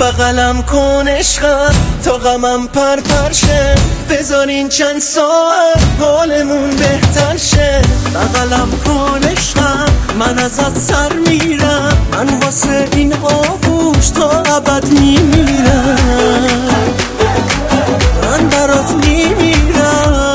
بغلم کن عشقم تا غمم پر شه، بذارین چند ساعت حالمون بهتر شه. بغلم کن عشقم من ازت سر میرم، من واسه این آغوش تا ابد میمیرم، من برات میمیرم.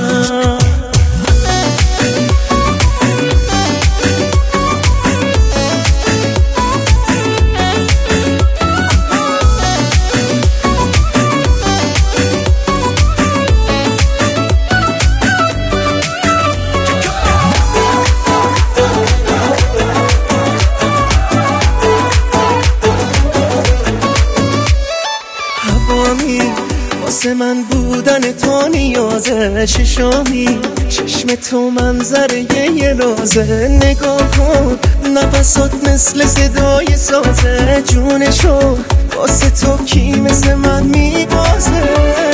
واسه من بودن تو نیازه، ششمی چشم تو منظره یه رازه. نگاه کن نفسات مثل صدای سازه، جونشو واسه تو کی مثل من میبازه.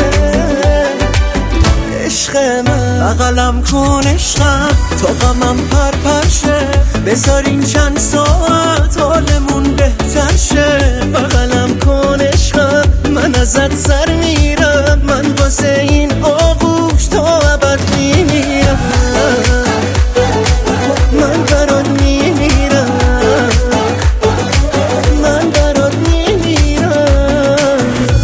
عشق من بغلم کن عشقم تا غمم پر شه، بذارین چند ساعت حالمون بهتر شه. بغلم کن عشقم من ازت سر میرم، من واسه این آغوش تا ابد میمیرم، من برات میمیرم، من برات میمیرم.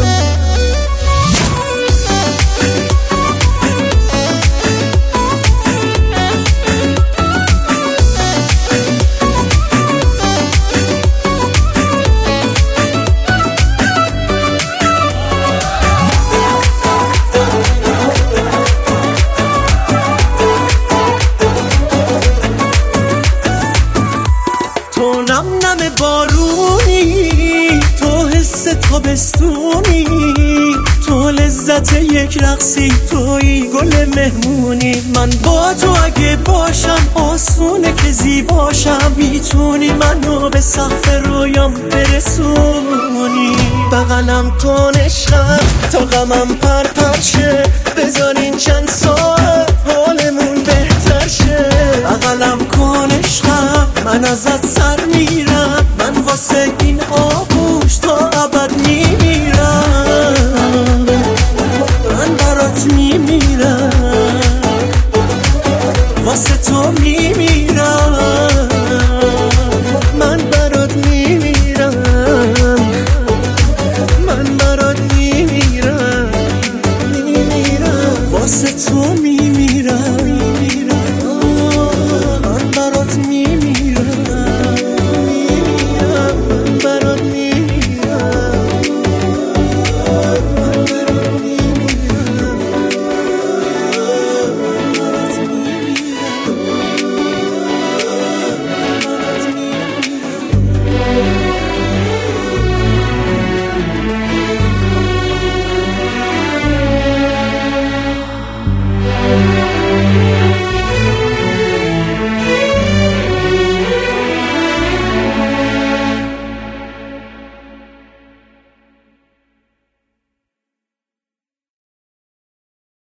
تو نم نم بارونی، تو حس تابستونی، تو لذت یک رقصی، توی گل مهمونی. من با تو اگه باشم آسونه که زیباشم، میتونی منو به سقف رویام برسونی. بغلم کن عشقم تا غمم پر شه، بذارین چند ساعت حالمون بهتر شه. بغلم کن عشقم من ازت سر